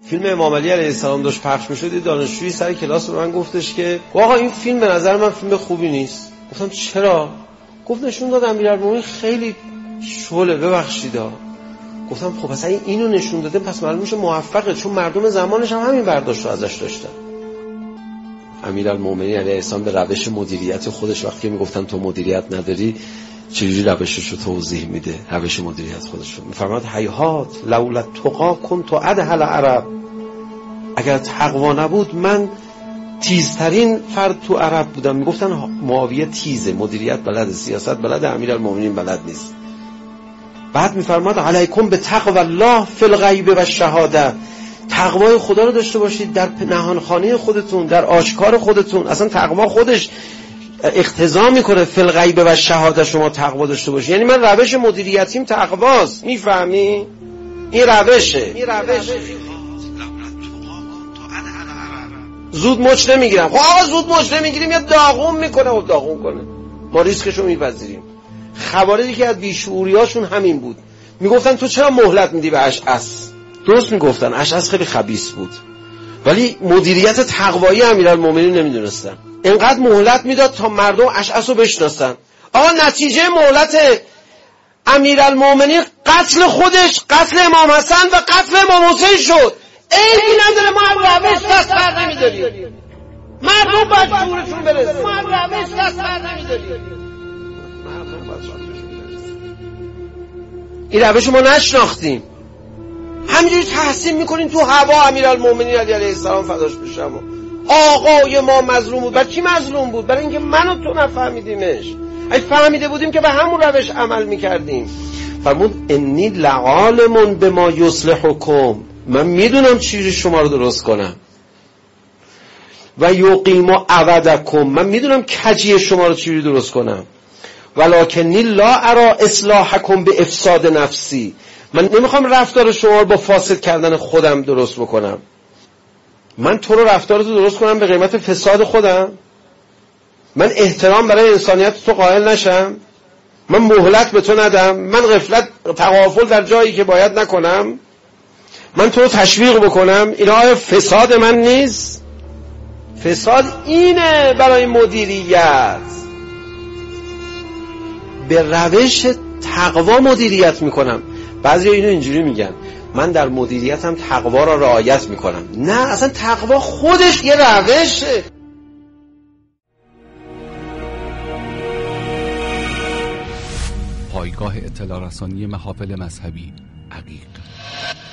فیلم امام علی علیه السلام داشت پخش میشد، دانشجویی سر کلاس به من گفتش که آقا این فیلم به نظر من فیلم خوبی نیست. گفتم چرا؟ گفت نشون داد امیرالمومنین خیلی شعله، ببخشیدا. گفتم خب پس اینو نشون داده پس معلوم میشه موفقه، چون مردم زمانش هم همین برداشت رو ازش داشتن. امیرالمومنین علیه السلام به روش مدیریت خودش وقتی میگفتن تو مدیریت نداری چجوری روشش رو توضیح میده، روش مدیریت خودش رو میفرماد هیهات لولا تقا کنت ادهل عرب، اگر تقوا نبود من تیزترین فرد تو عرب بودم. میگفتن معاویه تیزه، مدیریت بلد، سیاست بلد، امیرالمومنین بلد نیست. بعد میفرماد علیکم به تقوا الله فی الغیب و شهاده، تقوای خدا رو داشته باشید در نهانخانه خودتون، در آشکار خودتون. اصلا تقوا خودش اقتضا میکنه فی الغیب و شهاده شما تقوا داشته باشید. یعنی من روش مدیریتیم تقواست، میفهمی؟ این روشه. زود مچ نمیگیرم. خب آقا زود مچ نمیگیریم یا داغون میکنه و داغون کنه، ما ریسکشو میپذیریم. خوارجی که از بیشعوریاشون همین بود، میگفتن تو چرا مهلت میدی به اشعث؟ درست میگفتن، اشعث خیلی خبیث بود ولی مدیریت تقوایی امیرالمومنین نمیدونستن. اینقدر مهلت میداد تا مردم اشعث رو بشناسن. آقا نتیجه مهلت امیرالمومنین قتل خودش، قتل امام حسن و قتل امام حسین شد. عیبی نداره ما هم روش دست بر نمیداریم، مردم باید شعورشون برسه، ما هم روش دست بر نمیداریم. این روش ما نشناختیم، همینجوری تحسین میکنیم تو هوا. امیرالمومنین علیه السلام فداش بشم آقای ما مظلوم بود. برای چی مظلوم بود؟ برای اینکه من و تو نفهمیدیمش. اگه فهمیده بودیم که به همون روش عمل میکردیم. فرمود انی لعالم بما یصلحکم، من میدونم چیزی شما رو درست کنم. و یقیم عودکم، من میدونم کجی شما رو چیزی درست کنم. ولکنی لا ارا اصلاحکم به افساد نفسی، من نمیخوام رفتار شما رو با فاسد کردن خودم درست بکنم. من تو رو رفتارتو درست کنم به قیمت فساد خودم؟ من احترام برای انسانیت تو قائل نشم؟ من مهلت به تو ندم؟ من غفلت تغافل در جایی که باید نکنم؟ من تو رو تشویق بکنم؟ اینا آیا فساد من نیست؟ فساد اینه برای مدیریت. به روش تقوا مدیریت میکنم. بعضی اینو اینجوری میگن من در مدیریتم تقوا را رعایت میکنم. نه، اصلا تقوا خودش یه روشه. پایگاه اطلاع رسانی محافل مذهبی عقیق.